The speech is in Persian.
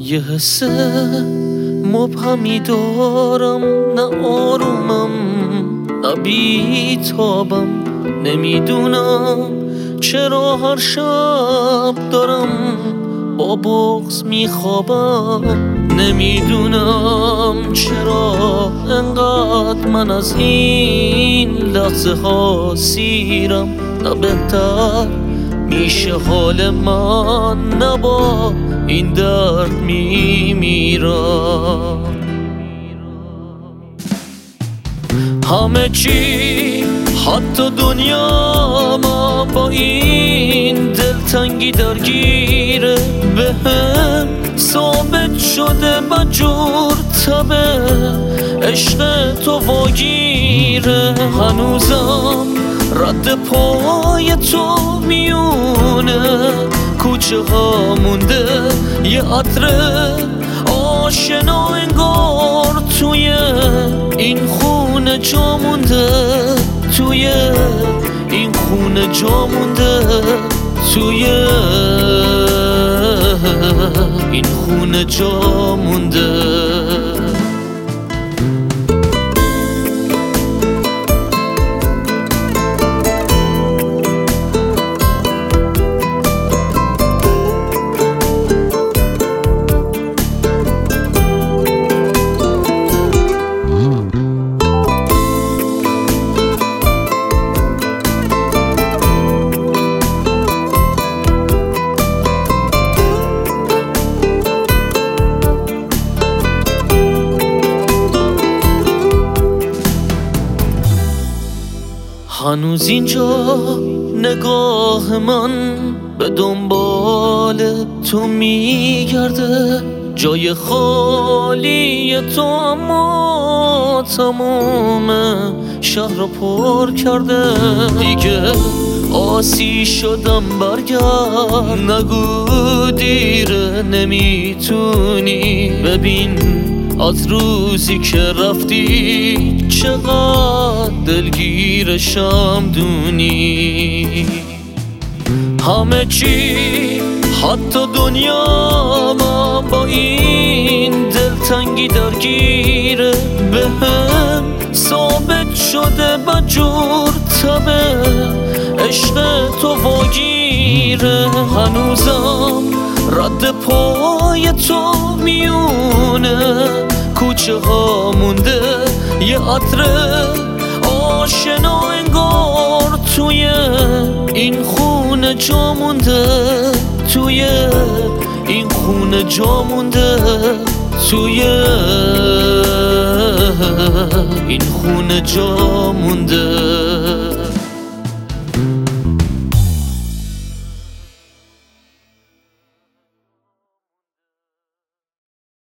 یه حس مبهمی دارم، نه آرومم نه بیتابم. نمیدونم چرا هر شب دارم با بغض میخوابم. نمیدونم چرا انقدر من از این لحظه ها سیرم. نه بهتر میشه حال من، نه با این درد میمیرم. همه چی حتی دنیا ما با این دلتنگی درگیره. به هم ثابت شده بجور تبه عشق تو واگیره. هنوزم رد پای تو میونه کوچه ها مونده، یه عطر آشنا انگار توی این خونه جا مونده، توی این خونه جا مونده، توی این خونه جا مونده. هنوز اینجا نگاه من به دنبال تو میگرده، جای خالی تو اما تمام شهر رو پر کرده. دیگه آسی شدم برگرد، نگو دیره نمیتونی. ببین از روزی که رفتی چقدر دلگیرشم دونی. همه چی حتی دنیا ما با این دلتنگی درگیره. به هم ثابت شده بجور تبه عشق تو واگیره. هنوزم رد پای تو میونه کوچه ها مونده، یه عطر آشنا انگار توی این خونه جا مونده، توی این خونه جا مونده، توی این خونه جا مونده.